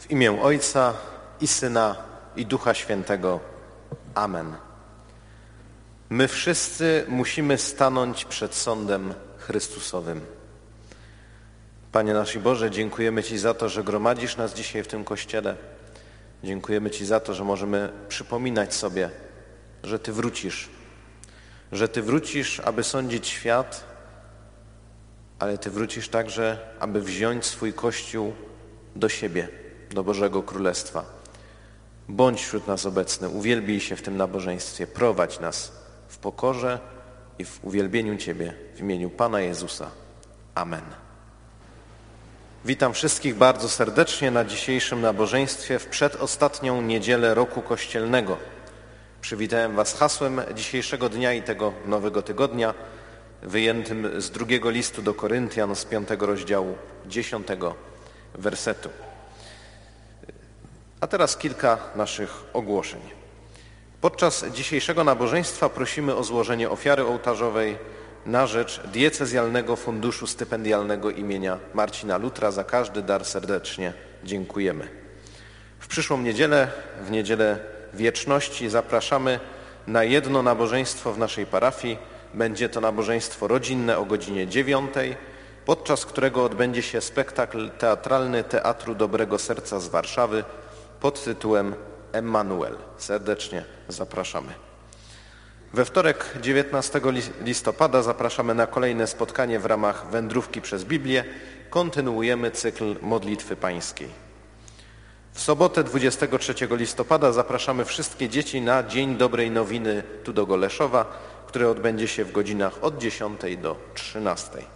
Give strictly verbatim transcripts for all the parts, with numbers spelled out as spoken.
W imię Ojca i Syna i Ducha Świętego. Amen. My wszyscy musimy stanąć przed sądem Chrystusowym. Panie nasz i Boże, dziękujemy Ci za to, że gromadzisz nas dzisiaj w tym Kościele. Dziękujemy Ci za to, że możemy przypominać sobie, że Ty wrócisz. Że Ty wrócisz, aby sądzić świat, ale Ty wrócisz także, aby wziąć swój Kościół do siebie, do Bożego Królestwa. Bądź wśród nas obecny, uwielbij się w tym nabożeństwie, prowadź nas w pokorze i w uwielbieniu Ciebie w imieniu Pana Jezusa. Amen. Witam wszystkich bardzo serdecznie na dzisiejszym nabożeństwie w przedostatnią niedzielę roku kościelnego. Przywitałem Was hasłem dzisiejszego dnia i tego nowego tygodnia, wyjętym z drugiego listu do Koryntian z piątego rozdziału, dziesiątego wersetu. A teraz kilka naszych ogłoszeń. Podczas dzisiejszego nabożeństwa prosimy o złożenie ofiary ołtarzowej na rzecz Diecezjalnego Funduszu Stypendialnego imienia Marcina Lutra. Za każdy dar serdecznie dziękujemy. W przyszłą niedzielę, w Niedzielę Wieczności, zapraszamy na jedno nabożeństwo w naszej parafii. Będzie to nabożeństwo rodzinne o godzinie dziewiątej, podczas którego odbędzie się spektakl teatralny Teatru Dobrego Serca z Warszawy pod tytułem Emmanuel. Serdecznie zapraszamy. We wtorek dziewiętnastego listopada zapraszamy na kolejne spotkanie w ramach Wędrówki przez Biblię. Kontynuujemy cykl Modlitwy Pańskiej. W sobotę dwudziestego trzeciego listopada zapraszamy wszystkie dzieci na Dzień Dobrej Nowiny tu do Goleszowa, który odbędzie się w godzinach od dziesiątej do trzynastej.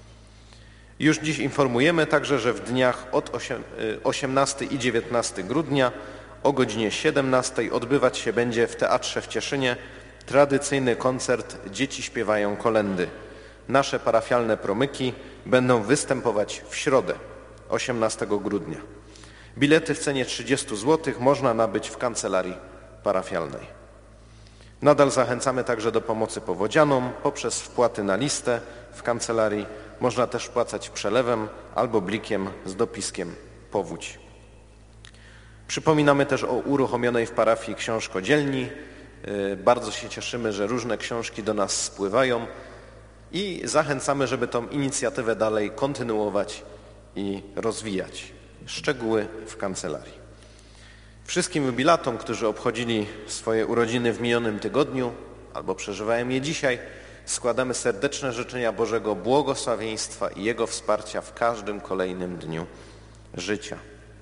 Już dziś informujemy także, że w dniach od osiemnastego i dziewiętnastego grudnia o godzinie siedemnastej odbywać się będzie w Teatrze w Cieszynie tradycyjny koncert Dzieci śpiewają kolędy. Nasze parafialne promyki będą występować w środę, osiemnastego grudnia. Bilety w cenie trzydzieści złotych można nabyć w kancelarii parafialnej. Nadal zachęcamy także do pomocy powodzianom poprzez wpłaty na listę w kancelarii. Można też wpłacać przelewem albo blikiem z dopiskiem powódź. Przypominamy też o uruchomionej w parafii książkodzielni. Bardzo się cieszymy, że różne książki do nas spływają i zachęcamy, żeby tą inicjatywę dalej kontynuować i rozwijać. Szczegóły w kancelarii. Wszystkim jubilatom, którzy obchodzili swoje urodziny w minionym tygodniu albo przeżywają je dzisiaj, składamy serdeczne życzenia Bożego błogosławieństwa i Jego wsparcia w każdym kolejnym dniu życia.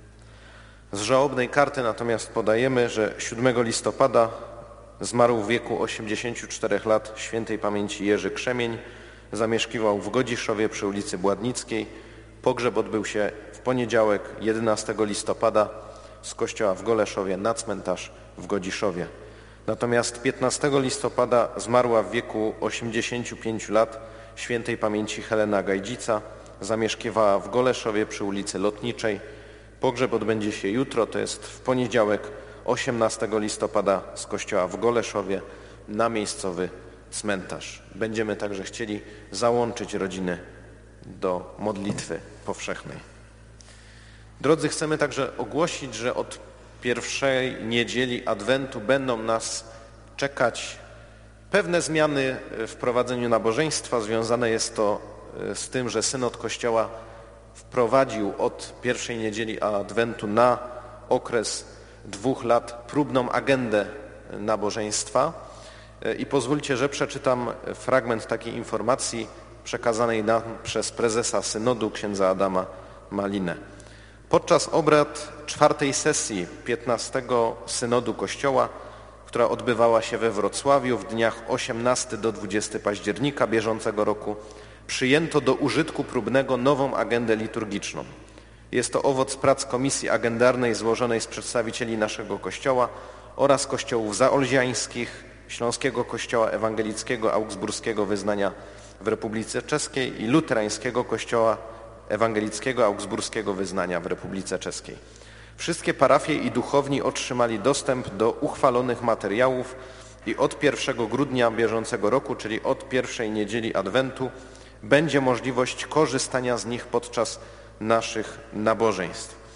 Z żałobnej karty natomiast podajemy, że siódmego listopada zmarł w wieku osiemdziesięciu czterech lat świętej pamięci Jerzy Krzemień. Zamieszkiwał w Godziszowie przy ulicy Bładnickiej. Pogrzeb odbył się w poniedziałek jedenastego listopada z kościoła w Goleszowie na cmentarz w Godziszowie. Natomiast piętnastego listopada zmarła w wieku osiemdziesięciu pięciu lat świętej pamięci Helena Gajdzica. Zamieszkiwała w Goleszowie przy ulicy Lotniczej. Pogrzeb odbędzie się jutro, to jest w poniedziałek osiemnastego listopada z kościoła w Goleszowie na miejscowy cmentarz. Będziemy także chcieli załączyć rodziny do modlitwy powszechnej. Drodzy, chcemy także ogłosić, że od pierwszej niedzieli Adwentu będą nas czekać pewne zmiany w prowadzeniu nabożeństwa. Związane jest to z tym, że Synod Kościoła wprowadził od pierwszej niedzieli Adwentu na okres dwóch lat próbną agendę nabożeństwa. I pozwólcie, że przeczytam fragment takiej informacji przekazanej nam przez prezesa Synodu, księdza Adama Malinę. Podczas obrad czwartej sesji piętnastego Synodu Kościoła, która odbywała się we Wrocławiu w dniach osiemnastego do dwudziestego października bieżącego roku, przyjęto do użytku próbnego nową agendę liturgiczną. Jest to owoc prac Komisji Agendarnej złożonej z przedstawicieli naszego Kościoła oraz kościołów zaolziańskich, Śląskiego Kościoła Ewangelickiego Augsburskiego Wyznania w Republice Czeskiej i Luterańskiego Kościoła Ewangelickiego Augsburskiego Wyznania w Republice Czeskiej. Wszystkie parafie i duchowni otrzymali dostęp do uchwalonych materiałów i od pierwszego grudnia bieżącego roku, czyli od pierwszej niedzieli Adwentu, będzie możliwość korzystania z nich podczas naszych nabożeństw.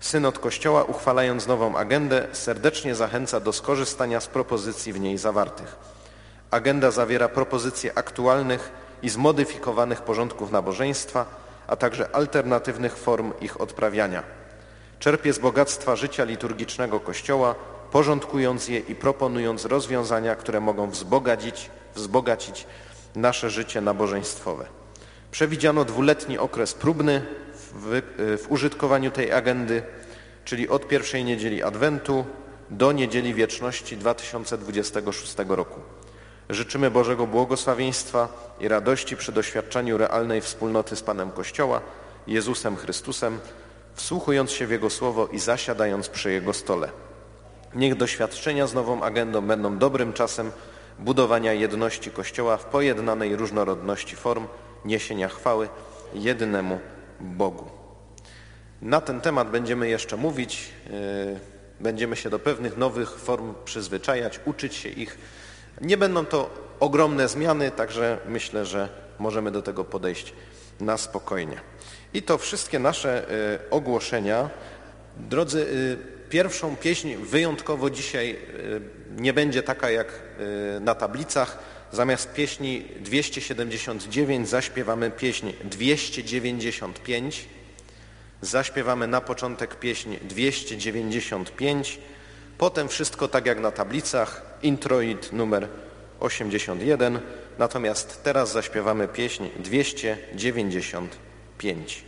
Synod Kościoła, uchwalając nową agendę, serdecznie zachęca do skorzystania z propozycji w niej zawartych. Agenda zawiera propozycje aktualnych i zmodyfikowanych porządków nabożeństwa, a także alternatywnych form ich odprawiania. Czerpie z bogactwa życia liturgicznego Kościoła, porządkując je i proponując rozwiązania, które mogą wzbogacić, wzbogacić nasze życie nabożeństwowe. Przewidziano dwuletni okres próbny w, w użytkowaniu tej agendy, czyli od pierwszej niedzieli Adwentu do Niedzieli Wieczności dwa tysiące dwudziestego szóstego roku. Życzymy Bożego błogosławieństwa i radości przy doświadczaniu realnej wspólnoty z Panem Kościoła, Jezusem Chrystusem, wsłuchując się w Jego Słowo i zasiadając przy Jego stole. Niech doświadczenia z nową agendą będą dobrym czasem budowania jedności Kościoła w pojednanej różnorodności form niesienia chwały jedynemu Bogu. Na ten temat będziemy jeszcze mówić, będziemy się do pewnych nowych form przyzwyczajać, uczyć się ich. Nie będą to ogromne zmiany, także myślę, że możemy do tego podejść na spokojnie. I to wszystkie nasze ogłoszenia. Drodzy, pierwszą pieśń wyjątkowo dzisiaj nie będzie taka jak na tablicach. Zamiast pieśni dwieście siedemdziesiąt dziewięć zaśpiewamy pieśń dwieście dziewięćdziesiąt pięć. Zaśpiewamy na początek pieśń dwieście dziewięćdziesiąt pięć, potem wszystko tak jak na tablicach, introit numer osiemdziesiąt jeden, natomiast teraz zaśpiewamy pieśń dwieście dziewięćdziesiąt pięć.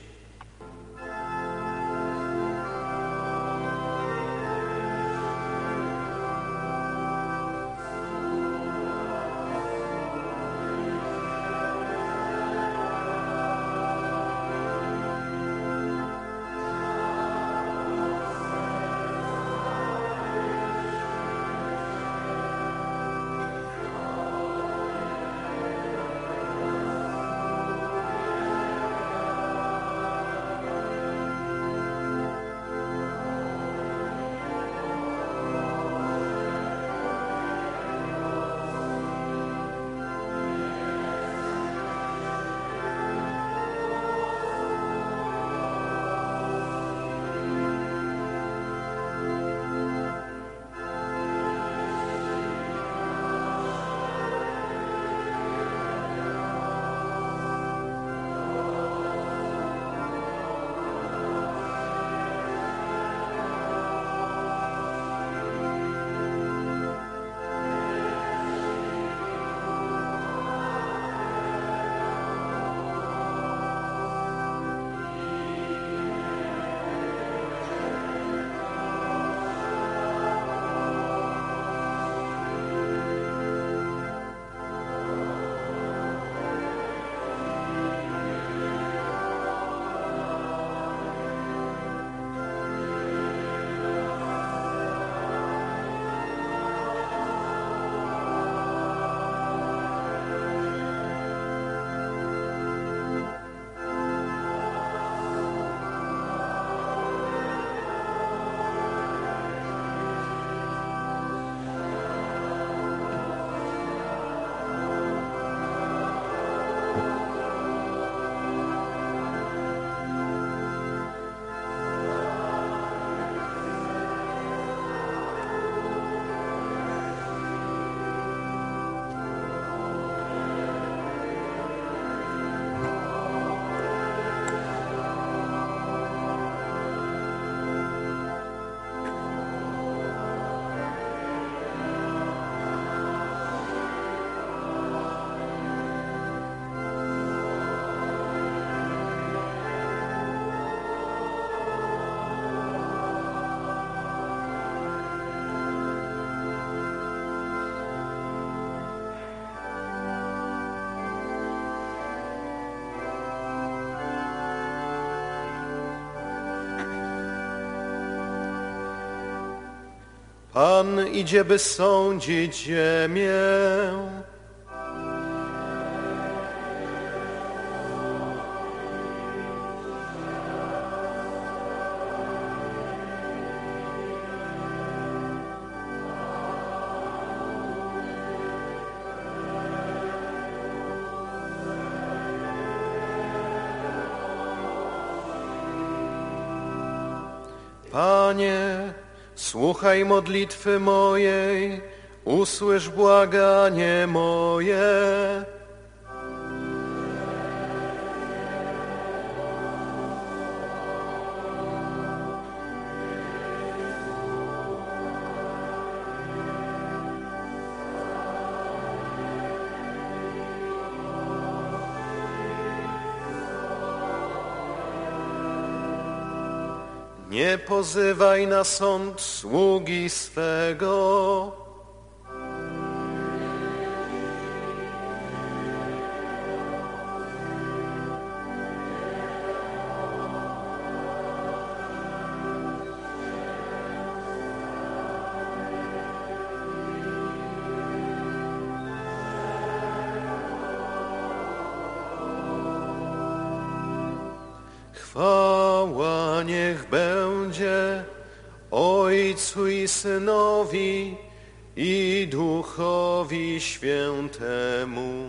Pan idzie, by sądzić ziemię. Panie, słuchaj modlitwy mojej, usłysz błaganie moje. Nie pozywaj na sąd sługi swego. Chwała niech będzie Ojcu i Synowi i Duchowi Świętemu.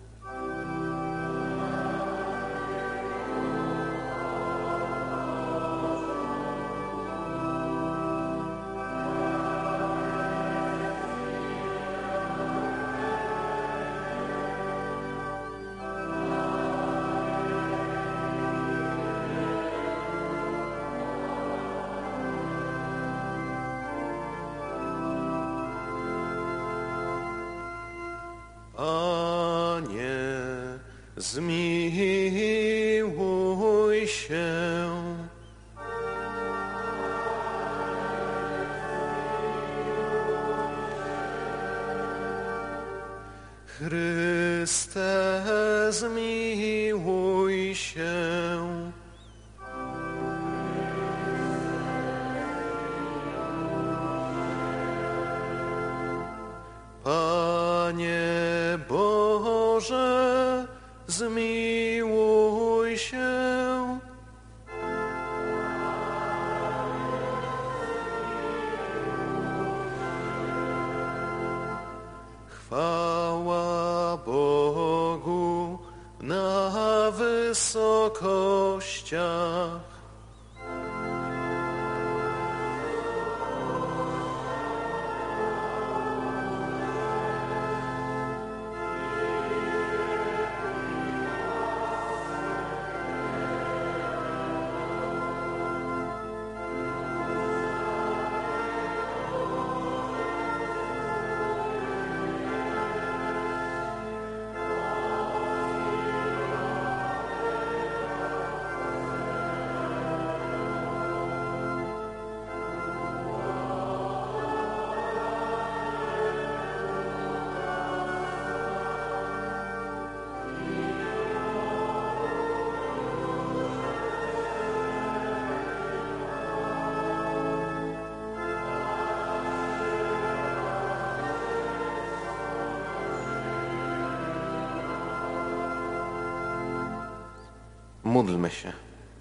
Panie, zmiłuj się. Chryste, zmiłuj się. Panie Boże, zmiłuj się. Chwała Bogu na wysokościach. Módlmy się.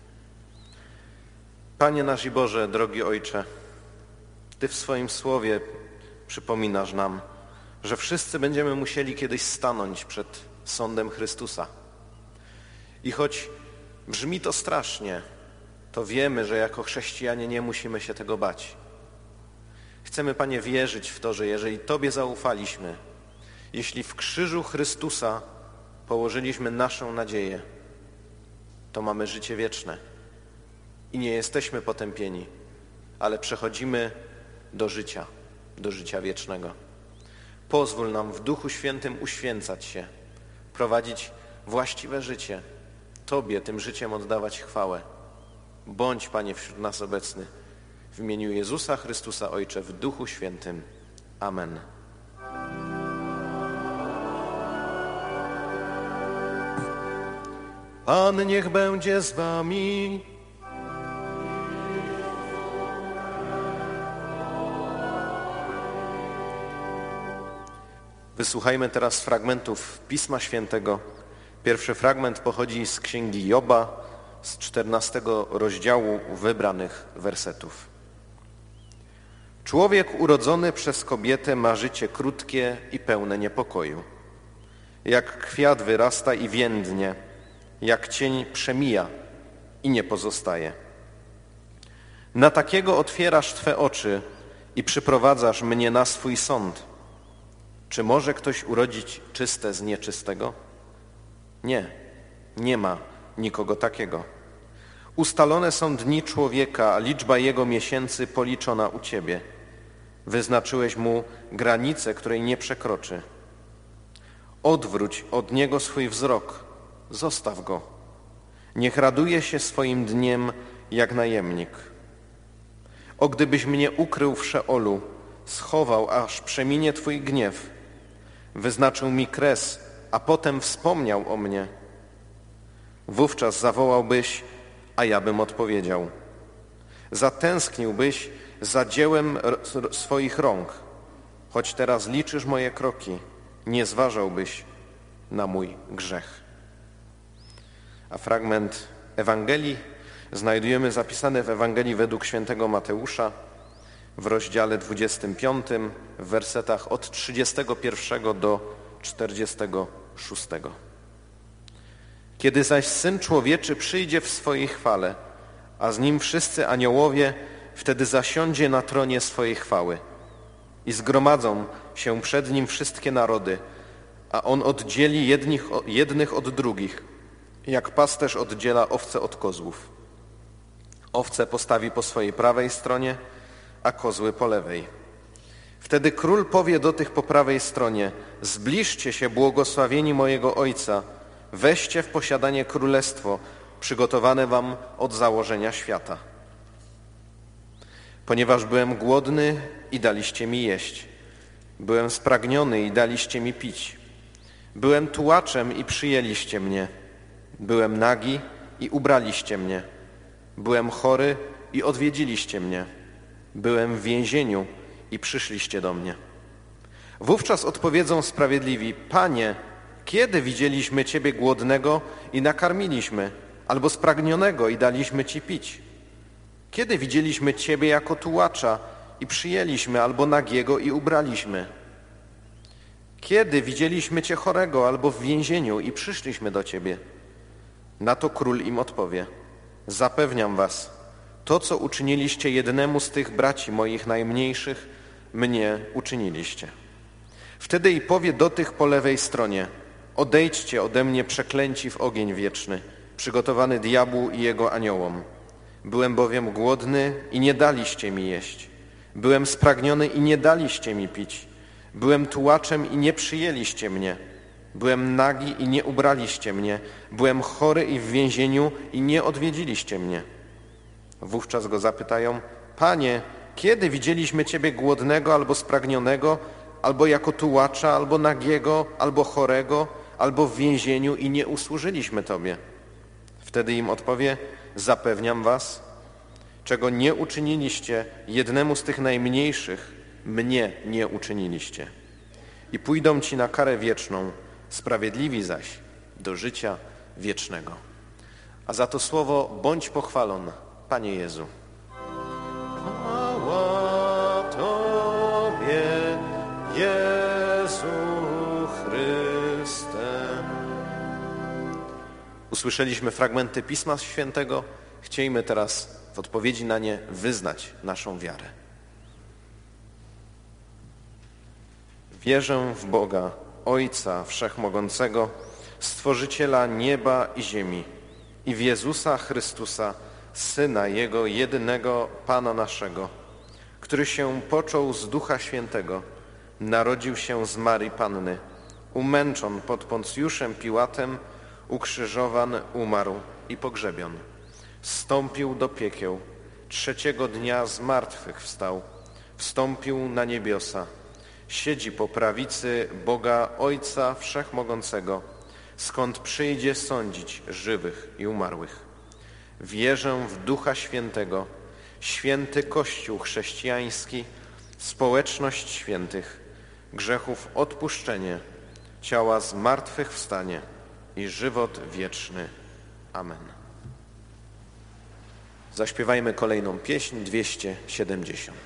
Panie nasz i Boże, drogi Ojcze, Ty w swoim słowie przypominasz nam, że wszyscy będziemy musieli kiedyś stanąć przed sądem Chrystusa. I choć brzmi to strasznie, to wiemy, że jako chrześcijanie nie musimy się tego bać. Chcemy, Panie, wierzyć w to, że jeżeli Tobie zaufaliśmy, jeśli w krzyżu Chrystusa położyliśmy naszą nadzieję, to mamy życie wieczne i nie jesteśmy potępieni, ale przechodzimy do życia, do życia wiecznego. Pozwól nam w Duchu Świętym uświęcać się, prowadzić właściwe życie, Tobie tym życiem oddawać chwałę. Bądź, Panie, wśród nas obecny. W imieniu Jezusa Chrystusa, Ojcze, w Duchu Świętym. Amen. Pan niech będzie z wami. Wysłuchajmy teraz fragmentów Pisma Świętego. Pierwszy fragment pochodzi z Księgi Joba, z czternastego rozdziału wybranych wersetów. Człowiek urodzony przez kobietę ma życie krótkie i pełne niepokoju. Jak kwiat wyrasta i więdnie, jak cień przemija i nie pozostaje. Na takiego otwierasz Twe oczy i przyprowadzasz mnie na swój sąd. Czy może ktoś urodzić czyste z nieczystego? Nie, nie ma nikogo takiego. Ustalone są dni człowieka, a liczba jego miesięcy policzona u Ciebie. Wyznaczyłeś mu granicę, której nie przekroczy. Odwróć od niego swój wzrok, zostaw go. Niech raduje się swoim dniem jak najemnik. O, gdybyś mnie ukrył w Szeolu, schował, aż przeminie Twój gniew, wyznaczył mi kres, a potem wspomniał o mnie. Wówczas zawołałbyś, a ja bym odpowiedział. Zatęskniłbyś za dziełem swoich rąk. Choć teraz liczysz moje kroki, nie zważałbyś na mój grzech. A fragment Ewangelii znajdujemy zapisany w Ewangelii według świętego Mateusza w rozdziale dwudziestym piątym, w wersetach od trzydziestego pierwszego do czterdziestego szóstego. Kiedy zaś Syn Człowieczy przyjdzie w swojej chwale, a z Nim wszyscy aniołowie, wtedy zasiądzie na tronie swojej chwały i zgromadzą się przed Nim wszystkie narody, a On oddzieli jednych, jednych od drugich, jak pasterz oddziela owce od kozłów. Owce postawi po swojej prawej stronie, a kozły po lewej. Wtedy król powie do tych po prawej stronie: zbliżcie się, błogosławieni mojego Ojca, weźcie w posiadanie królestwo przygotowane wam od założenia świata. Ponieważ byłem głodny i daliście mi jeść, byłem spragniony i daliście mi pić, byłem tułaczem i przyjęliście mnie, byłem nagi i ubraliście mnie, byłem chory i odwiedziliście mnie, byłem w więzieniu i przyszliście do mnie. Wówczas odpowiedzą sprawiedliwi: Panie, kiedy widzieliśmy Ciebie głodnego i nakarmiliśmy, albo spragnionego i daliśmy Ci pić? Kiedy widzieliśmy Ciebie jako tułacza i przyjęliśmy, albo nagiego i ubraliśmy? Kiedy widzieliśmy Cię chorego albo w więzieniu i przyszliśmy do Ciebie? Na to król im odpowie: zapewniam was, to co uczyniliście jednemu z tych braci moich najmniejszych, mnie uczyniliście. Wtedy i powie do tych po lewej stronie: odejdźcie ode mnie, przeklęci, w ogień wieczny, przygotowany diabłu i jego aniołom. Byłem bowiem głodny i nie daliście mi jeść. Byłem spragniony i nie daliście mi pić. Byłem tułaczem i nie przyjęliście mnie. Byłem nagi i nie ubraliście mnie. Byłem chory i w więzieniu i nie odwiedziliście mnie. Wówczas go zapytają: Panie, kiedy widzieliśmy Ciebie głodnego albo spragnionego, albo jako tułacza, albo nagiego, albo chorego, albo w więzieniu i nie usłużyliśmy Tobie? Wtedy im odpowie: zapewniam was, czego nie uczyniliście jednemu z tych najmniejszych, mnie nie uczyniliście. I pójdą ci na karę wieczną, sprawiedliwi zaś do życia wiecznego. A za to słowo bądź pochwalony, Panie Jezu. Chwała Tobie, Jezu Chryste. Usłyszeliśmy fragmenty Pisma Świętego. Chciejmy teraz w odpowiedzi na nie wyznać naszą wiarę. Wierzę w Boga, Ojca Wszechmogącego, Stworzyciela nieba i ziemi, i w Jezusa Chrystusa, Syna Jego jedynego, Pana naszego, który się począł z Ducha Świętego, narodził się z Marii Panny, umęczon pod Poncjuszem Piłatem, ukrzyżowan, umarł i pogrzebion. Zstąpił do piekieł, trzeciego dnia z martwych wstał, wstąpił na niebiosa, siedzi po prawicy Boga Ojca Wszechmogącego, skąd przyjdzie sądzić żywych i umarłych. Wierzę w Ducha Świętego, święty Kościół chrześcijański, społeczność świętych, grzechów odpuszczenie, ciała zmartwychwstanie i żywot wieczny. Amen. Zaśpiewajmy kolejną pieśń, dwieście siedemdziesiąt.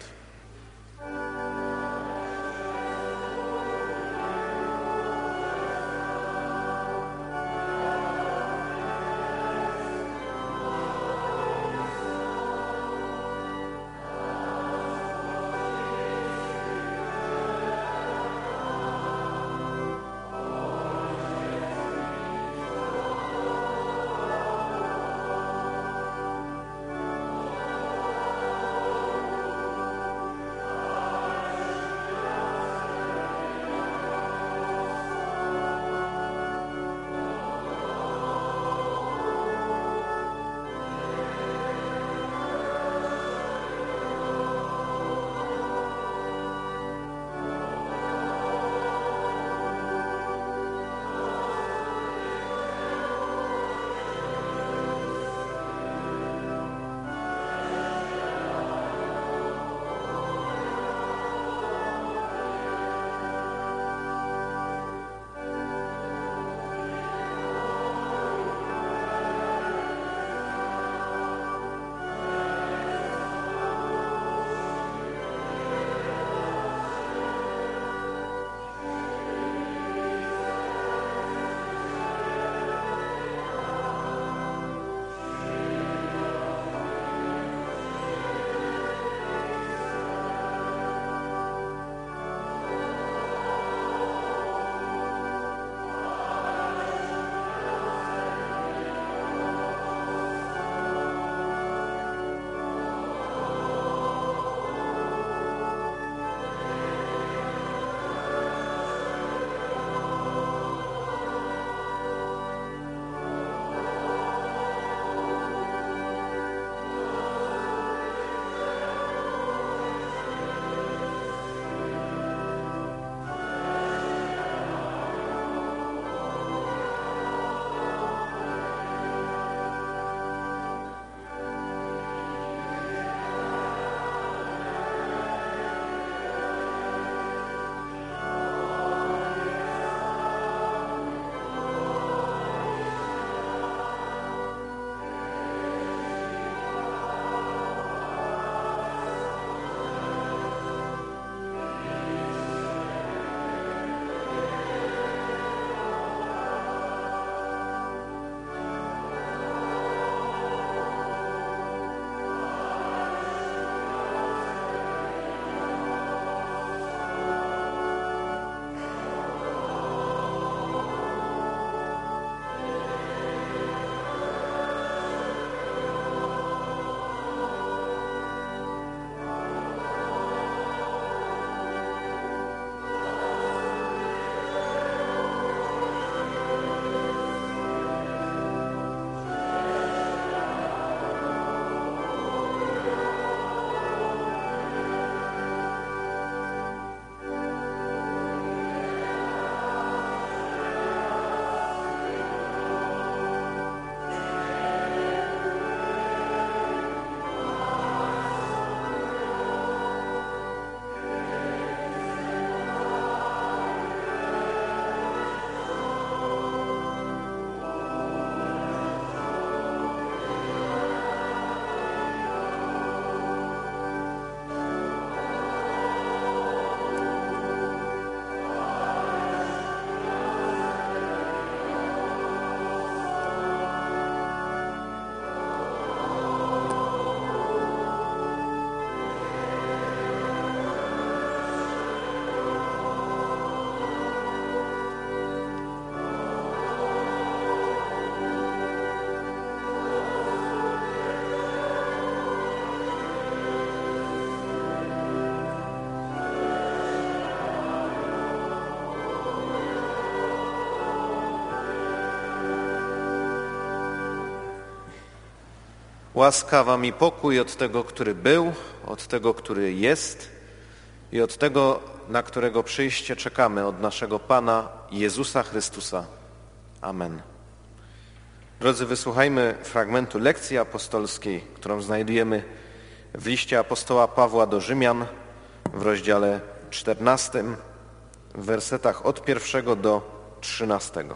Łaska wam i pokój od tego, który był, od tego, który jest i od tego, na którego przyjście czekamy, od naszego Pana Jezusa Chrystusa. Amen. Drodzy, wysłuchajmy fragmentu lekcji apostolskiej, którą znajdujemy w liście apostoła Pawła do Rzymian w rozdziale czternastym, w wersetach od pierwszego do trzynastego.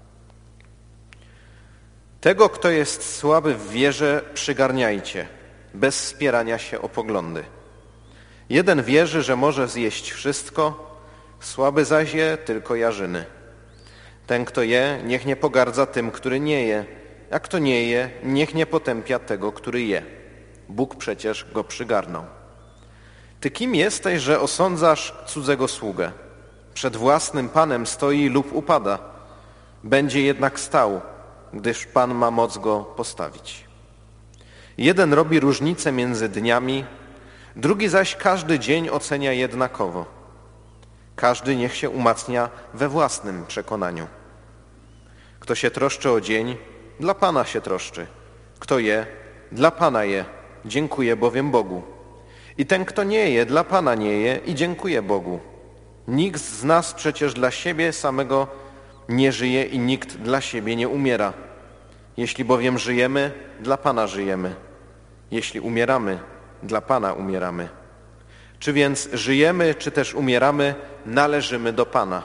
Tego, kto jest słaby w wierze, przygarniajcie, bez spierania się o poglądy. Jeden wierzy, że może zjeść wszystko, słaby zaś je tylko jarzyny. Ten, kto je, niech nie pogardza tym, który nie je, a kto nie je, niech nie potępia tego, który je. Bóg przecież go przygarnął. Ty kim jesteś, że osądzasz cudzego sługę? Przed własnym Panem stoi lub upada. Będzie jednak stał, gdyż Pan ma moc go postawić. Jeden robi różnicę między dniami, drugi zaś każdy dzień ocenia jednakowo. Każdy niech się umacnia we własnym przekonaniu. Kto się troszczy o dzień, dla Pana się troszczy. Kto je, dla Pana je, dziękuję bowiem Bogu. I ten, kto nie je, dla Pana nie je i dziękuję Bogu. Nikt z nas przecież dla siebie samego nie żyje i nikt dla siebie nie umiera. Jeśli bowiem żyjemy, dla Pana żyjemy. Jeśli umieramy, dla Pana umieramy. Czy więc żyjemy, czy też umieramy, należymy do Pana.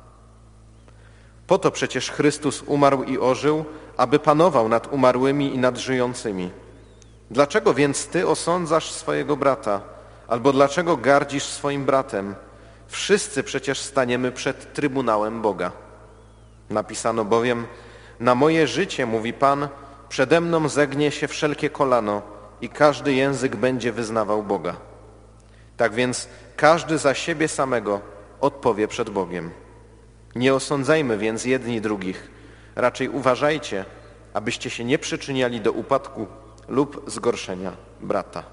Po to przecież Chrystus umarł i ożył, aby panował nad umarłymi i nad żyjącymi. Dlaczego więc Ty osądzasz swojego brata? Albo dlaczego gardzisz swoim bratem? Wszyscy przecież staniemy przed Trybunałem Boga. Napisano bowiem, na moje życie, mówi Pan, przede mną zegnie się wszelkie kolano i każdy język będzie wyznawał Boga. Tak więc każdy za siebie samego odpowie przed Bogiem. Nie osądzajmy więc jedni drugich, raczej uważajcie, abyście się nie przyczyniali do upadku lub zgorszenia brata.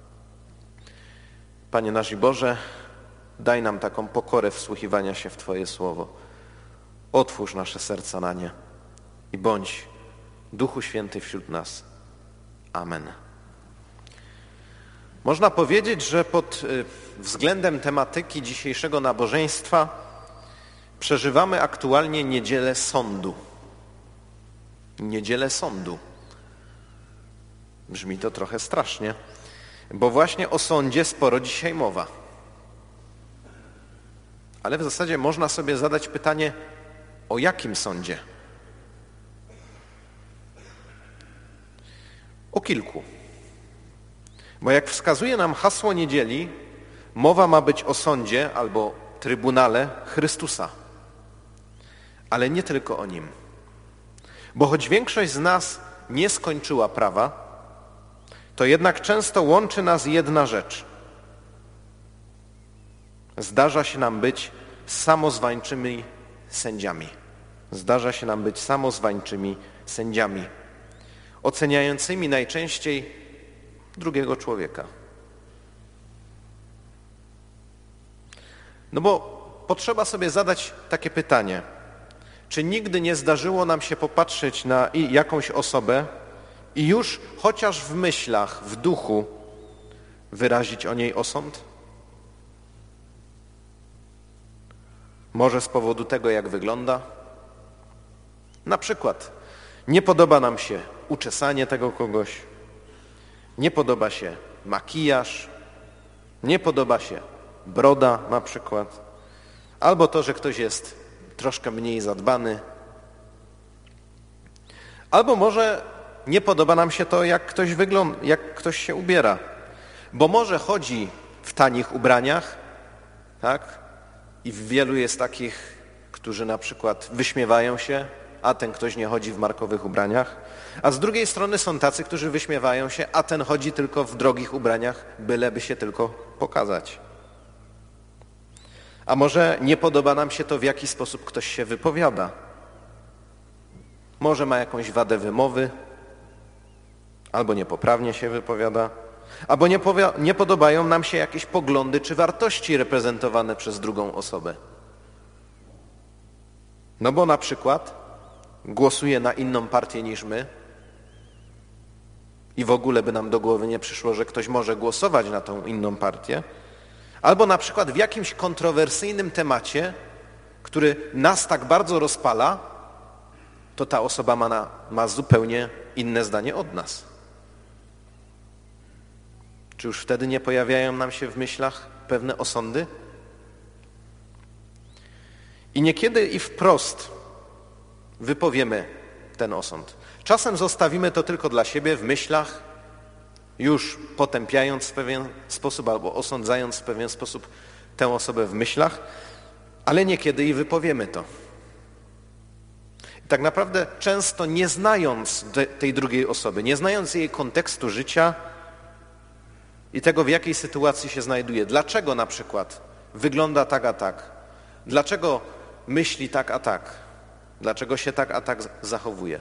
Panie nasz i Boże, daj nam taką pokorę wsłuchiwania się w Twoje słowo. Otwórz nasze serca na nie i bądź, Duchu Święty, wśród nas. Amen. Można powiedzieć, że pod względem tematyki dzisiejszego nabożeństwa przeżywamy aktualnie niedzielę sądu. Niedzielę sądu. Brzmi to trochę strasznie, bo właśnie o sądzie sporo dzisiaj mowa. Ale w zasadzie można sobie zadać pytanie, o jakim sądzie? O kilku. Bo jak wskazuje nam hasło niedzieli, mowa ma być o sądzie albo trybunale Chrystusa. Ale nie tylko o Nim. Bo choć większość z nas nie skończyła prawa, to jednak często łączy nas jedna rzecz. Zdarza się nam być samozwańczymi sędziami. Zdarza się nam być samozwańczymi sędziami, oceniającymi najczęściej drugiego człowieka. No bo potrzeba sobie zadać takie pytanie. Czy nigdy nie zdarzyło nam się popatrzeć na jakąś osobę i już chociaż w myślach, w duchu wyrazić o niej osąd? Może z powodu tego, jak wygląda? Na przykład nie podoba nam się uczesanie tego kogoś, nie podoba się makijaż, nie podoba się broda na przykład, albo to, że ktoś jest troszkę mniej zadbany, albo może nie podoba nam się to, jak ktoś wygląda, jak ktoś się ubiera, bo może chodzi w tanich ubraniach, tak? I wielu jest takich, którzy na przykład wyśmiewają się, a ten ktoś nie chodzi w markowych ubraniach, a z drugiej strony są tacy, którzy wyśmiewają się, a ten chodzi tylko w drogich ubraniach, byleby się tylko pokazać. A może nie podoba nam się to, w jaki sposób ktoś się wypowiada. Może ma jakąś wadę wymowy, albo niepoprawnie się wypowiada, albo nie, powi- nie podobają nam się jakieś poglądy czy wartości reprezentowane przez drugą osobę. No bo na przykład głosuje na inną partię niż my i w ogóle by nam do głowy nie przyszło, że ktoś może głosować na tą inną partię, albo na przykład w jakimś kontrowersyjnym temacie, który nas tak bardzo rozpala, to ta osoba ma, na, ma zupełnie inne zdanie od nas. Czy już wtedy nie pojawiają nam się w myślach pewne osądy? I niekiedy i wprost wypowiemy ten osąd. Czasem zostawimy to tylko dla siebie w myślach, już potępiając w pewien sposób albo osądzając w pewien sposób tę osobę w myślach, ale niekiedy i wypowiemy to. I tak naprawdę często nie znając tej drugiej osoby, nie znając jej kontekstu życia i tego, w jakiej sytuacji się znajduje, dlaczego na przykład wygląda tak a tak, dlaczego myśli tak a tak, dlaczego się tak a tak zachowuje.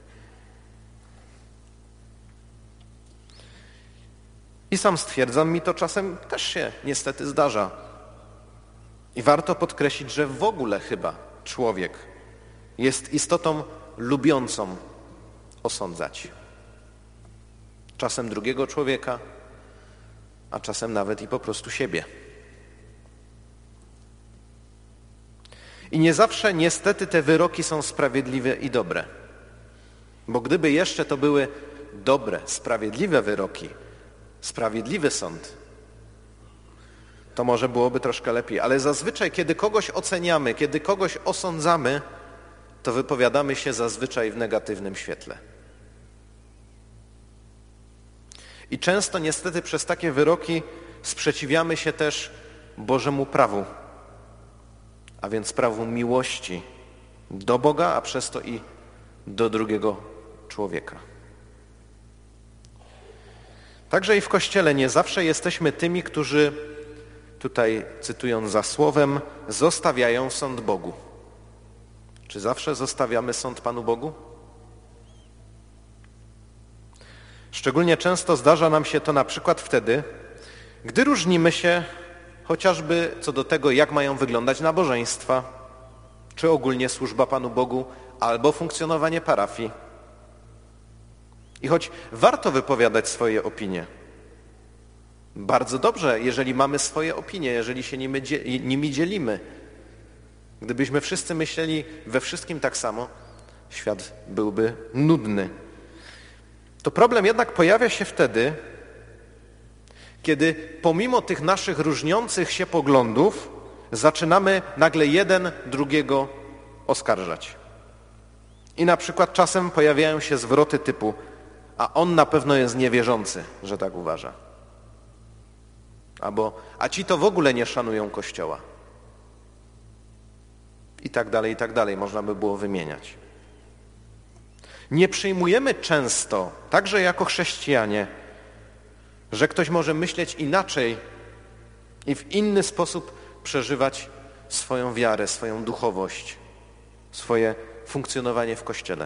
I sam stwierdzam, mi to czasem też się niestety zdarza. I warto podkreślić, że w ogóle chyba człowiek jest istotą lubiącą osądzać. Czasem drugiego człowieka, a czasem nawet i po prostu siebie. I nie zawsze niestety te wyroki są sprawiedliwe i dobre. Bo gdyby jeszcze to były dobre, sprawiedliwe wyroki, sprawiedliwy sąd, to może byłoby troszkę lepiej. Ale zazwyczaj, kiedy kogoś oceniamy, kiedy kogoś osądzamy, to wypowiadamy się zazwyczaj w negatywnym świetle. I często niestety przez takie wyroki sprzeciwiamy się też Bożemu prawu, a więc prawu miłości do Boga, a przez to i do drugiego człowieka. Także i w Kościele nie zawsze jesteśmy tymi, którzy, tutaj cytując za słowem, zostawiają sąd Bogu. Czy zawsze zostawiamy sąd Panu Bogu? Szczególnie często zdarza nam się to na przykład wtedy, gdy różnimy się chociażby co do tego, jak mają wyglądać nabożeństwa, czy ogólnie służba Panu Bogu, albo funkcjonowanie parafii. I choć warto wypowiadać swoje opinie, bardzo dobrze, jeżeli mamy swoje opinie, jeżeli się nimi, nimi dzielimy. Gdybyśmy wszyscy myśleli we wszystkim tak samo, świat byłby nudny. To problem jednak pojawia się wtedy, kiedy pomimo tych naszych różniących się poglądów zaczynamy nagle jeden drugiego oskarżać. I na przykład czasem pojawiają się zwroty typu: a on na pewno jest niewierzący, że tak uważa. Albo a ci to w ogóle nie szanują Kościoła. I tak dalej, i tak dalej. Można by było wymieniać. Nie przyjmujemy często, także jako chrześcijanie, że ktoś może myśleć inaczej i w inny sposób przeżywać swoją wiarę, swoją duchowość, swoje funkcjonowanie w Kościele.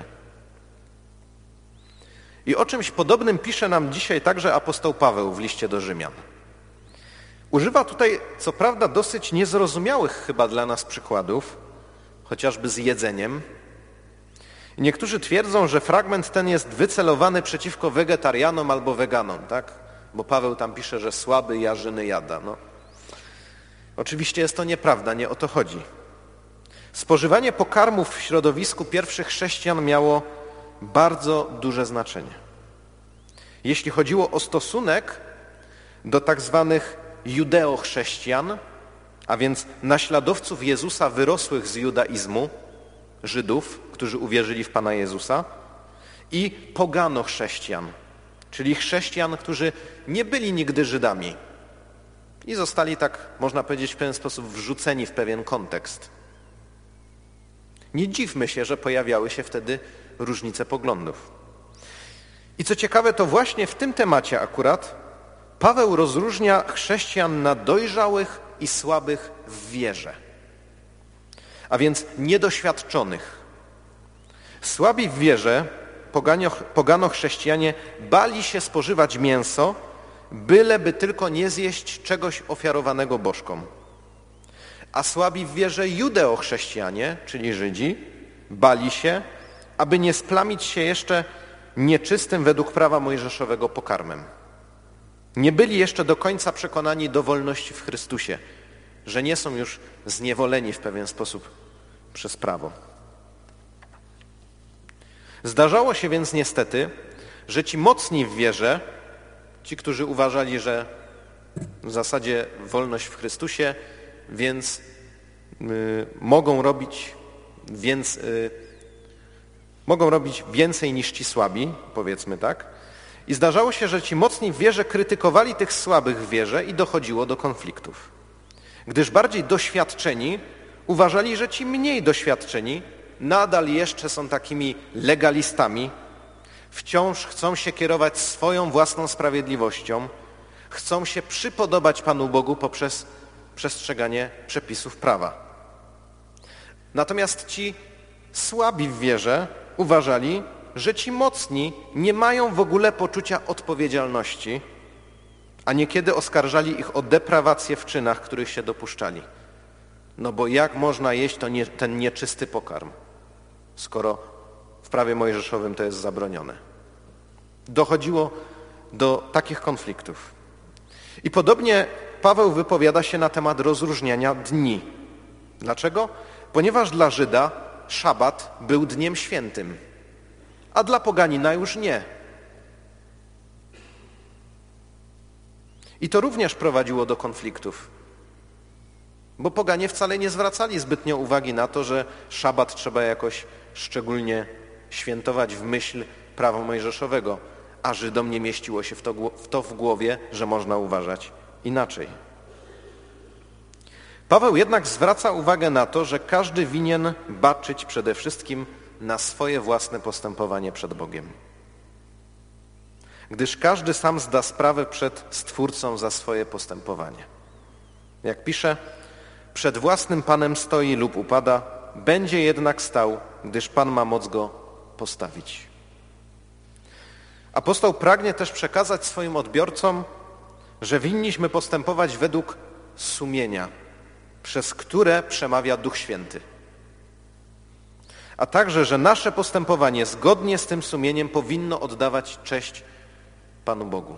I o czymś podobnym pisze nam dzisiaj także apostoł Paweł w liście do Rzymian. Używa tutaj, co prawda, dosyć niezrozumiałych chyba dla nas przykładów, chociażby z jedzeniem. I niektórzy twierdzą, że fragment ten jest wycelowany przeciwko wegetarianom albo weganom, tak? Bo Paweł tam pisze, że słaby jarzyny jada. No. Oczywiście jest to nieprawda, nie o to chodzi. Spożywanie pokarmów w środowisku pierwszych chrześcijan miało bardzo duże znaczenie. Jeśli chodziło o stosunek do tak zwanych judeochrześcijan, a więc naśladowców Jezusa wyrosłych z judaizmu, Żydów, którzy uwierzyli w Pana Jezusa, i pogano-chrześcijan, czyli chrześcijan, którzy nie byli nigdy Żydami i zostali, tak można powiedzieć, w pewien sposób wrzuceni w pewien kontekst. Nie dziwmy się, że pojawiały się wtedy różnice poglądów. I co ciekawe, to właśnie w tym temacie akurat Paweł rozróżnia chrześcijan na dojrzałych i słabych w wierze, a więc niedoświadczonych. Słabi w wierze, pogano chrześcijanie, bali się spożywać mięso, byleby tylko nie zjeść czegoś ofiarowanego bożkom. A słabi w wierze judeochrześcijanie, czyli Żydzi, bali się, aby nie splamić się jeszcze nieczystym według prawa mojżeszowego pokarmem. Nie byli jeszcze do końca przekonani do wolności w Chrystusie, że nie są już zniewoleni w pewien sposób przez prawo. Zdarzało się więc niestety, że ci mocni w wierze, ci, którzy uważali, że w zasadzie wolność w Chrystusie, więc y, mogą robić więc, y, mogą robić więcej niż ci słabi, powiedzmy tak. I zdarzało się, że ci mocni w wierze krytykowali tych słabych w wierze i dochodziło do konfliktów. Gdyż bardziej doświadczeni uważali, że ci mniej doświadczeni nadal jeszcze są takimi legalistami, wciąż chcą się kierować swoją własną sprawiedliwością, chcą się przypodobać Panu Bogu poprzez przestrzeganie przepisów prawa. Natomiast ci słabi w wierze uważali, że ci mocni nie mają w ogóle poczucia odpowiedzialności, a niekiedy oskarżali ich o deprawację w czynach, których się dopuszczali. No bo jak można jeść to nie, ten nieczysty pokarm, skoro w prawie mojżeszowym to jest zabronione? Dochodziło do takich konfliktów. I podobnie Paweł wypowiada się na temat rozróżniania dni. Dlaczego? Ponieważ dla Żyda szabat był dniem świętym, a dla poganina już nie. I to również prowadziło do konfliktów, bo poganie wcale nie zwracali zbytnio uwagi na to, że szabat trzeba jakoś szczególnie świętować w myśl prawa mojżeszowego, a Żydom nie mieściło się w to, w to w głowie, że można uważać inaczej. Paweł jednak zwraca uwagę na to, że każdy winien baczyć przede wszystkim na swoje własne postępowanie przed Bogiem. Gdyż każdy sam zda sprawę przed Stwórcą za swoje postępowanie. Jak pisze, przed własnym Panem stoi lub upada, będzie jednak stał, gdyż Pan ma moc go postawić. Apostoł pragnie też przekazać swoim odbiorcom, że winniśmy postępować według sumienia, przez które przemawia Duch Święty. A także, że nasze postępowanie zgodnie z tym sumieniem powinno oddawać cześć Panu Bogu.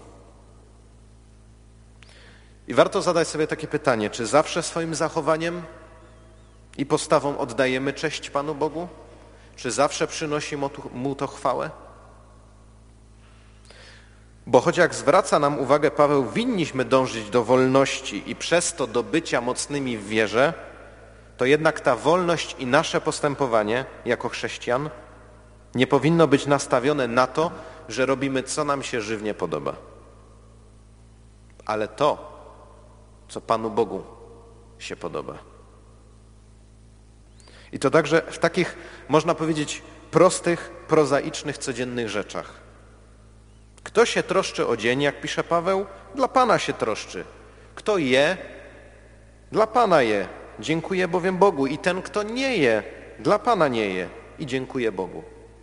I warto zadać sobie takie pytanie, czy zawsze swoim zachowaniem i postawą oddajemy cześć Panu Bogu? Czy zawsze przynosi Mu to chwałę? Bo choć jak zwraca nam uwagę Paweł, winniśmy dążyć do wolności i przez to do bycia mocnymi w wierze, to jednak ta wolność i nasze postępowanie jako chrześcijan nie powinno być nastawione na to, że robimy, co nam się żywnie podoba. Ale to, co Panu Bogu się podoba. I to także w takich, można powiedzieć, prostych, prozaicznych, codziennych rzeczach. Kto się troszczy o dzień, jak pisze Paweł? Dla Pana się troszczy. Kto je? Dla Pana je. Dziękuję bowiem Bogu. I ten, kto nie je, dla Pana nie je. I dziękuję Bogu.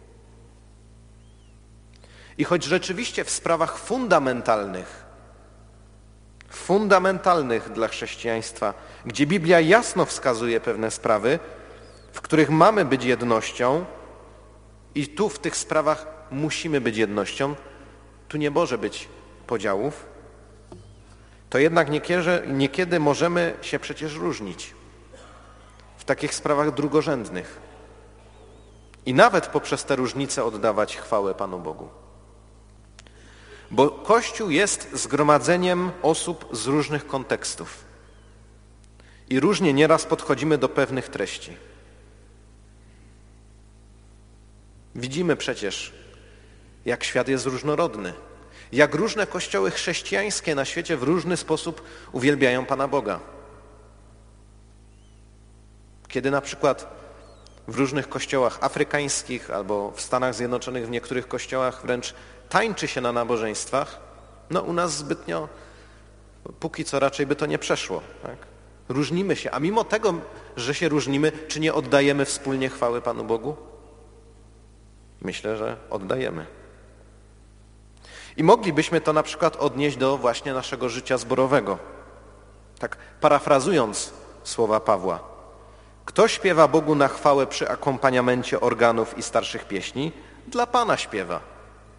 I choć rzeczywiście w sprawach fundamentalnych, fundamentalnych dla chrześcijaństwa, gdzie Biblia jasno wskazuje pewne sprawy, w których mamy być jednością i tu w tych sprawach musimy być jednością, tu nie może być podziałów, to jednak niekiedy, niekiedy możemy się przecież różnić w takich sprawach drugorzędnych i nawet poprzez te różnice oddawać chwałę Panu Bogu. Bo Kościół jest zgromadzeniem osób z różnych kontekstów i różnie nieraz podchodzimy do pewnych treści. Widzimy przecież, jak świat jest różnorodny, jak różne kościoły chrześcijańskie na świecie w różny sposób uwielbiają Pana Boga. Kiedy na przykład w różnych kościołach afrykańskich albo w Stanach Zjednoczonych w niektórych kościołach wręcz tańczy się na nabożeństwach, no u nas zbytnio, póki co raczej by to nie przeszło. Tak? Różnimy się, a mimo tego, że się różnimy, czy nie oddajemy wspólnie chwały Panu Bogu? Myślę, że oddajemy. I moglibyśmy to na przykład odnieść do właśnie naszego życia zborowego. Tak parafrazując słowa Pawła. Kto śpiewa Bogu na chwałę przy akompaniamencie organów i starszych pieśni? Dla Pana śpiewa.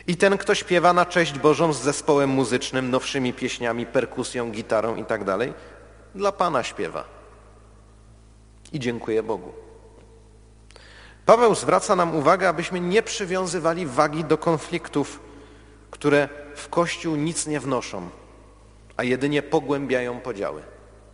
I ten, kto śpiewa na cześć Bożą z zespołem muzycznym, nowszymi pieśniami, perkusją, gitarą i tak dalej, dla Pana śpiewa. I dziękuję Bogu. Paweł zwraca nam uwagę, abyśmy nie przywiązywali wagi do konfliktów, które w Kościół nic nie wnoszą, a jedynie pogłębiają podziały.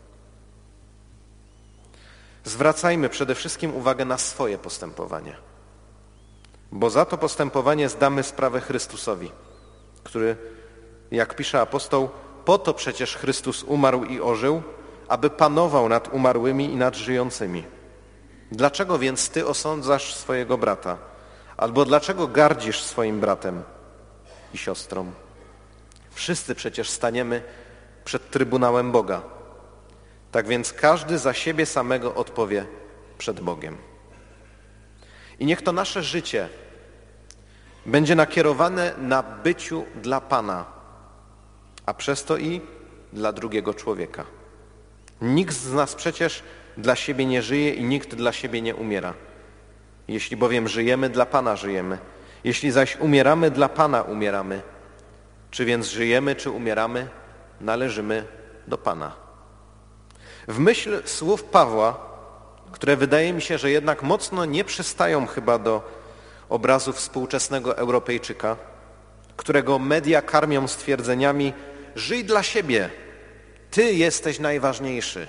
Zwracajmy przede wszystkim uwagę na swoje postępowanie, bo za to postępowanie zdamy sprawę Chrystusowi, który, jak pisze apostoł, po to przecież Chrystus umarł i ożył, aby panował nad umarłymi i nad żyjącymi. Dlaczego więc ty osądzasz swojego brata? Albo dlaczego gardzisz swoim bratem i siostrą? Wszyscy przecież staniemy przed Trybunałem Boga. Tak więc każdy za siebie samego odpowie przed Bogiem. I niech to nasze życie będzie nakierowane na byciu dla Pana, a przez to i dla drugiego człowieka. Nikt z nas przecież dla siebie nie żyje i nikt dla siebie nie umiera. Jeśli bowiem żyjemy, dla Pana żyjemy. Jeśli zaś umieramy, dla Pana umieramy. Czy więc żyjemy, czy umieramy, należymy do Pana. W myśl słów Pawła, które wydaje mi się, że jednak mocno nie przystają chyba do obrazu współczesnego Europejczyka, którego media karmią stwierdzeniami: żyj dla siebie, ty jesteś najważniejszy.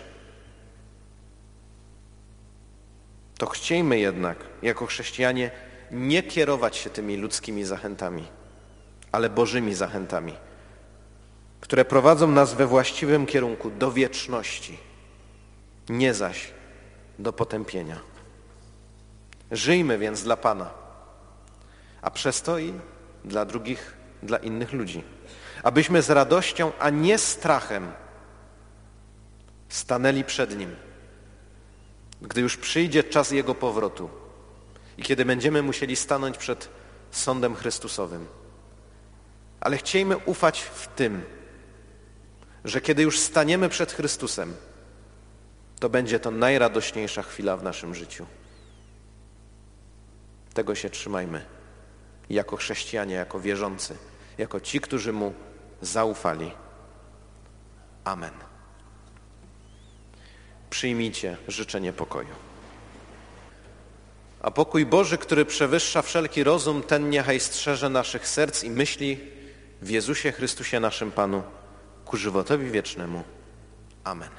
To chciejmy jednak, jako chrześcijanie, nie kierować się tymi ludzkimi zachętami, ale Bożymi zachętami, które prowadzą nas we właściwym kierunku do wieczności, nie zaś do potępienia. Żyjmy więc dla Pana, a przez to i dla drugich, dla innych ludzi, abyśmy z radością, a nie strachem stanęli przed Nim, gdy już przyjdzie czas Jego powrotu i kiedy będziemy musieli stanąć przed sądem Chrystusowym. Ale chciejmy ufać w tym, że kiedy już staniemy przed Chrystusem, to będzie to najradośniejsza chwila w naszym życiu. Tego się trzymajmy. Jako chrześcijanie, jako wierzący, jako ci, którzy Mu zaufali. Amen. Przyjmijcie życzenie pokoju. A pokój Boży, który przewyższa wszelki rozum, ten niechaj strzeże naszych serc i myśli w Jezusie Chrystusie naszym Panu, ku żywotowi wiecznemu. Amen.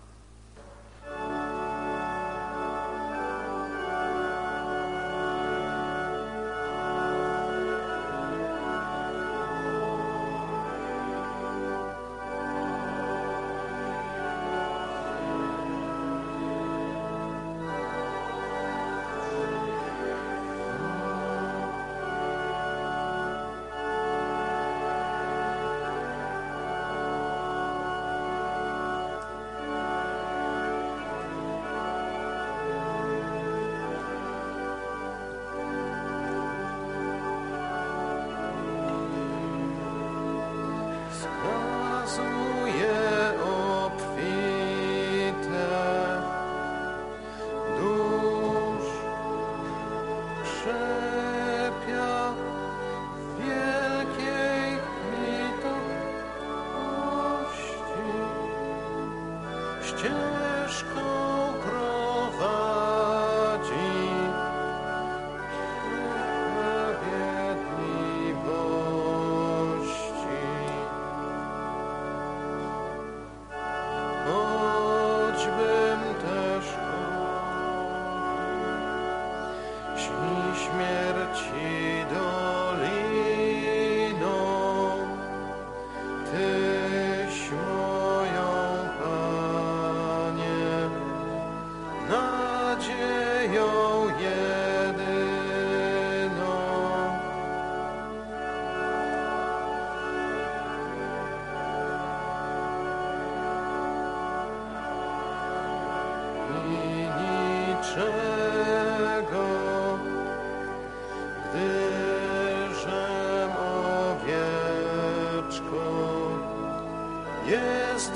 Jest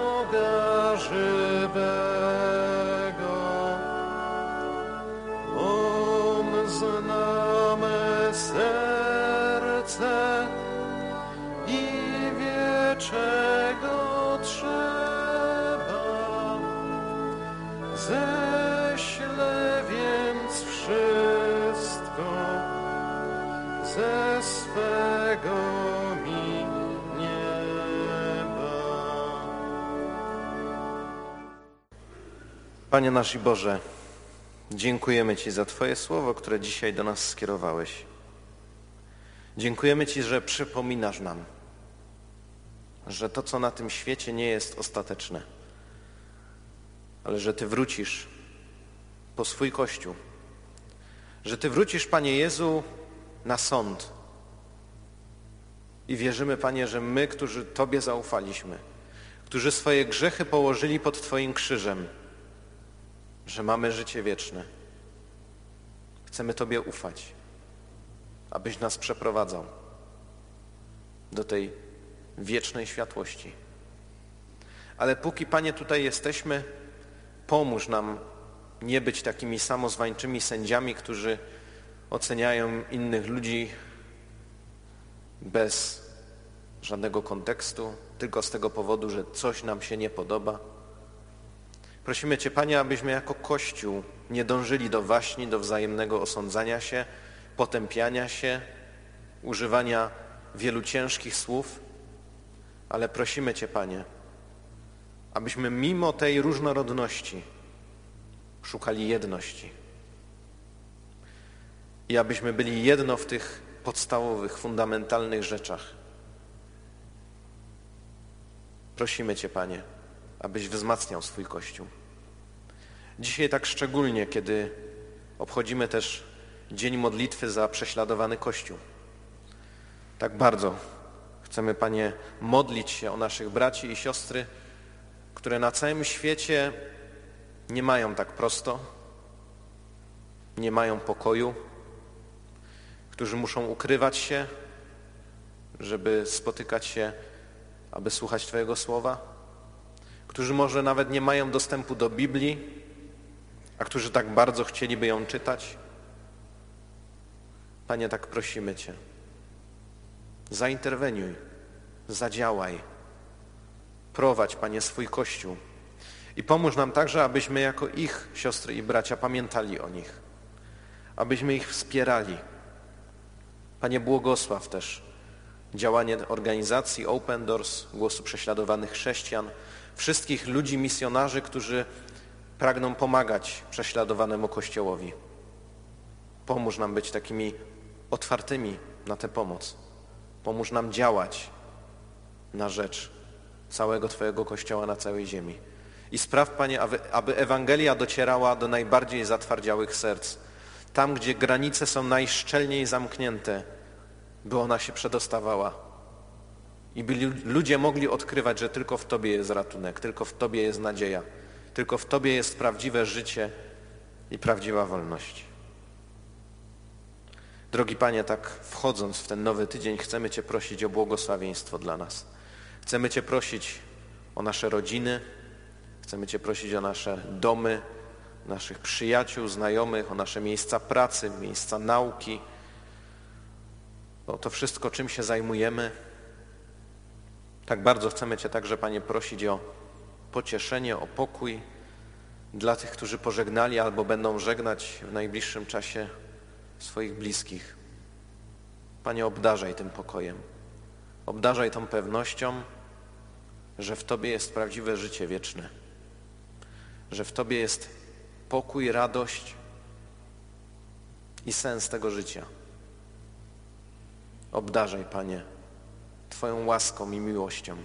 Boga żywego, On zna me serce. serce i wie, czego trzeba. Ześlę więc wszystko ze swego mi nieba. Panie nasz i Boże, dziękujemy Ci za Twoje słowo, które dzisiaj do nas skierowałeś. Dziękujemy Ci, że przypominasz nam, że to, co na tym świecie, nie jest ostateczne, ale że Ty wrócisz po swój Kościół, że Ty wrócisz, Panie Jezu, na sąd. I wierzymy, Panie, że my, którzy Tobie zaufaliśmy, którzy swoje grzechy położyli pod Twoim krzyżem, że mamy życie wieczne. Chcemy Tobie ufać, abyś nas przeprowadzał do tej wiecznej światłości. Ale póki, Panie, tutaj jesteśmy, pomóż nam nie być takimi samozwańczymi sędziami, którzy oceniają innych ludzi bez żadnego kontekstu, tylko z tego powodu, że coś nam się nie podoba. Prosimy Cię, Panie, abyśmy jako Kościół nie dążyli do waśni, do wzajemnego osądzania się, potępiania się, używania wielu ciężkich słów, ale prosimy Cię, Panie, abyśmy mimo tej różnorodności szukali jedności i abyśmy byli jedno w tych podstawowych, fundamentalnych rzeczach. Prosimy Cię, Panie, abyś wzmacniał swój Kościół. Dzisiaj tak szczególnie, kiedy obchodzimy też Dzień Modlitwy za prześladowany Kościół. Tak bardzo chcemy, Panie, modlić się o naszych braci i siostry, które na całym świecie nie mają tak prosto, nie mają pokoju, którzy muszą ukrywać się, żeby spotykać się, aby słuchać Twojego słowa, którzy może nawet nie mają dostępu do Biblii, a którzy tak bardzo chcieliby ją czytać. Panie, tak prosimy Cię, zainterweniuj, zadziałaj, prowadź, Panie, swój Kościół i pomóż nam także, abyśmy jako ich siostry i bracia pamiętali o nich, abyśmy ich wspierali. Panie, błogosław też działanie organizacji Open Doors, Głosu Prześladowanych Chrześcijan, wszystkich ludzi, misjonarzy, którzy pragną pomagać prześladowanemu Kościołowi. Pomóż nam być takimi otwartymi na tę pomoc. Pomóż nam działać na rzecz całego Twojego Kościoła na całej ziemi. I spraw, Panie, aby, aby Ewangelia docierała do najbardziej zatwardziałych serc. Tam, gdzie granice są najszczelniej zamknięte, by ona się przedostawała. I by ludzie mogli odkrywać, że tylko w Tobie jest ratunek, tylko w Tobie jest nadzieja, tylko w Tobie jest prawdziwe życie i prawdziwa wolność. Drogi Panie, tak wchodząc w ten nowy tydzień, chcemy Cię prosić o błogosławieństwo dla nas. Chcemy Cię prosić o nasze rodziny, chcemy Cię prosić o nasze domy, naszych przyjaciół, znajomych, o nasze miejsca pracy, miejsca nauki, o to wszystko, czym się zajmujemy. Tak bardzo chcemy Cię także, Panie, prosić o pocieszenie, o pokój dla tych, którzy pożegnali albo będą żegnać w najbliższym czasie swoich bliskich. Panie, obdarzaj tym pokojem. Obdarzaj tą pewnością, że w Tobie jest prawdziwe życie wieczne. Że w Tobie jest pokój, radość i sens tego życia. Obdarzaj, Panie, Twoją łaską i miłością.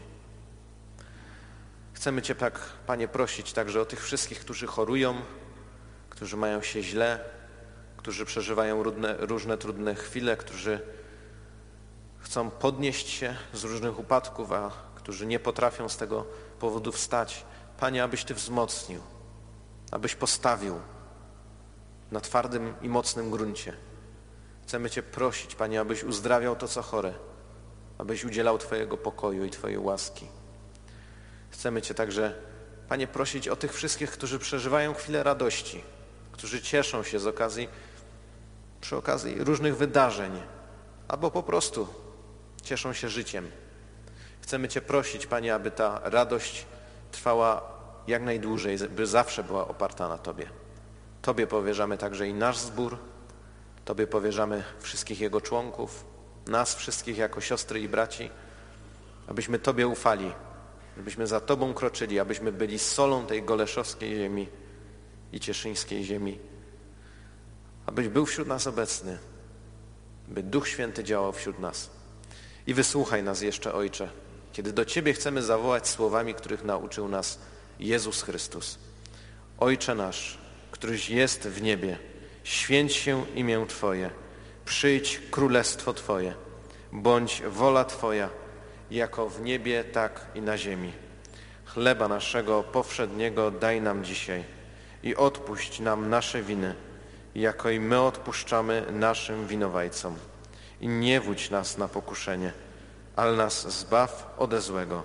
Chcemy Cię tak, Panie, prosić także o tych wszystkich, którzy chorują, którzy mają się źle, którzy przeżywają różne, różne trudne chwile, którzy chcą podnieść się z różnych upadków, a którzy nie potrafią z tego powodu wstać. Panie, abyś Ty wzmocnił, abyś postawił na twardym i mocnym gruncie. Chcemy Cię prosić, Panie, abyś uzdrawiał to, co chore, abyś udzielał Twojego pokoju i Twojej łaski. Chcemy Cię także, Panie, prosić o tych wszystkich, którzy przeżywają chwilę radości, którzy cieszą się z okazji, przy okazji różnych wydarzeń, albo po prostu cieszą się życiem. Chcemy Cię prosić, Panie, aby ta radość trwała jak najdłużej, by zawsze była oparta na Tobie. Tobie powierzamy także i nasz zbór, Tobie powierzamy wszystkich jego członków, nas wszystkich jako siostry i braci, abyśmy Tobie ufali, abyśmy za Tobą kroczyli, abyśmy byli solą tej goleszowskiej ziemi i cieszyńskiej ziemi, abyś był wśród nas obecny, by Duch Święty działał wśród nas. I wysłuchaj nas jeszcze, Ojcze, kiedy do Ciebie chcemy zawołać słowami, których nauczył nas Jezus Chrystus. Ojcze nasz, któryś jest w niebie, święć się imię Twoje, przyjdź królestwo Twoje, bądź wola Twoja, jako w niebie, tak i na ziemi. Chleba naszego powszedniego daj nam dzisiaj i odpuść nam nasze winy, jako i my odpuszczamy naszym winowajcom. I nie wódź nas na pokuszenie, ale nas zbaw ode złego.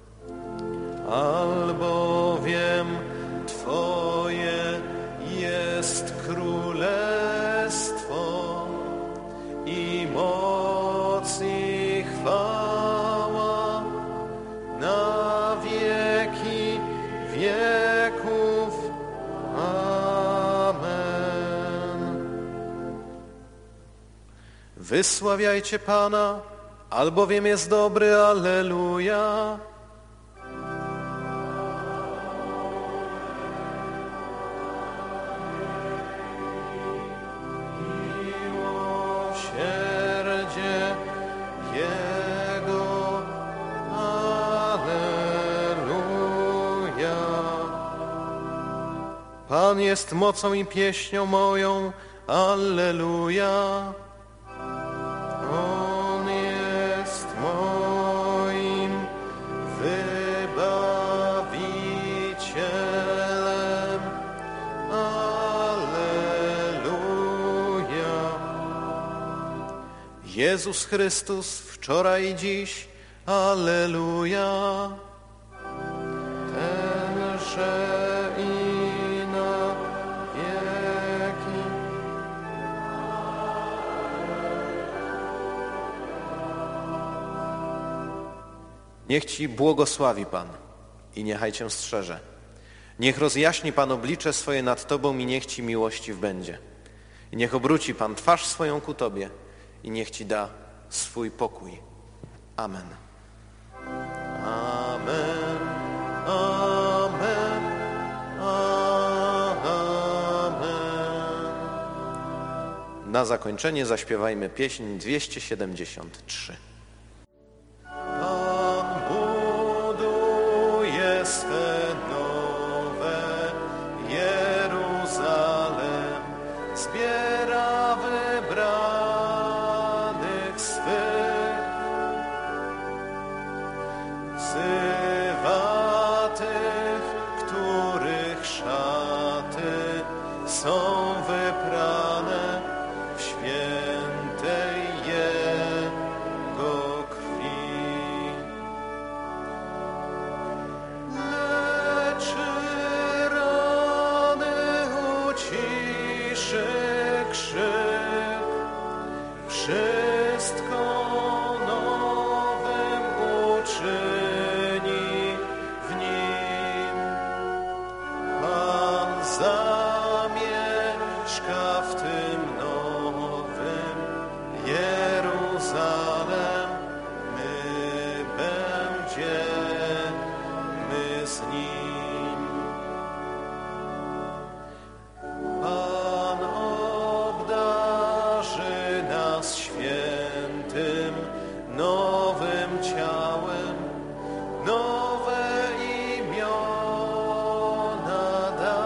Albowiem Twoje jest królestwo i moc i chwała na wieki wieków. Amen. Wysławiajcie Pana, albowiem jest dobry. Alleluja. Miłosierdzie Jego. Alleluja. Pan jest mocą i pieśnią moją. Alleluja. On jest moim wybawicielem. Alleluja. Jezus Chrystus wczoraj i dziś. Alleluja. Tenże i na wieki. Niech Ci błogosławi Pan i niechaj Cię strzeże. Niech rozjaśni Pan oblicze swoje nad Tobą i niech Ci miłościw będzie. I niech obróci Pan twarz swoją ku Tobie i niech Ci da swój pokój. Amen. Amen. Amen. Amen. Na zakończenie zaśpiewajmy pieśń dwieście siedemdziesiąt trzy. Pan buduje swe nowe Jeruzalem, zbiera wybranych swych, wzywa tych, których szaty są wyprane w świętej Jego krwi. Leczy rany, uciszy krzyk, wszystko nowym uczyni w nim. Pan zamieszka w tym nowym Jeruzalem, my będziemy z nim. Pan obdarzy nas świętym, nowym ciałem, nowe imiona da.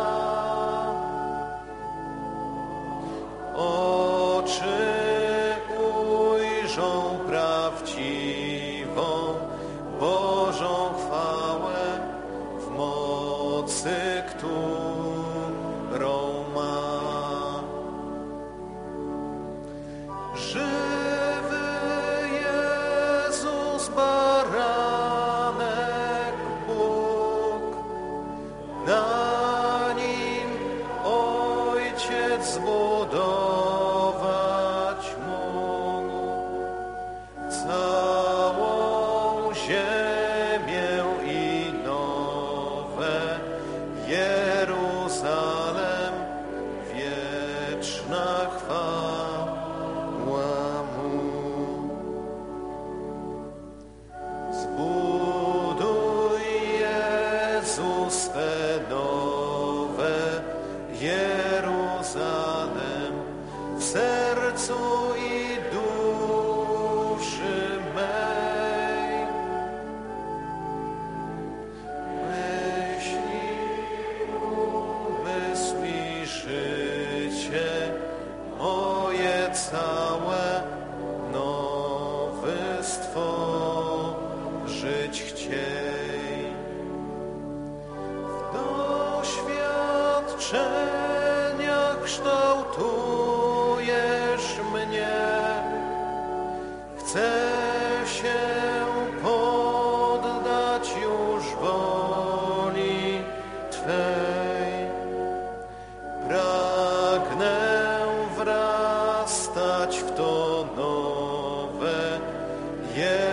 Oczy ujrzą prawdziwą Bożą chwałę w mocy, którą ma. Żywy Jezus, baranek Bóg, na nim Ojciec zbudować mógł sercu i duszy mej. Myśli, umysł i życie moje całe nowy stworzyć chciej. W doświadczeniach kształtujesz mnie. Chcę się poddać już woli Twej. Pragnę wrastać w to nowe.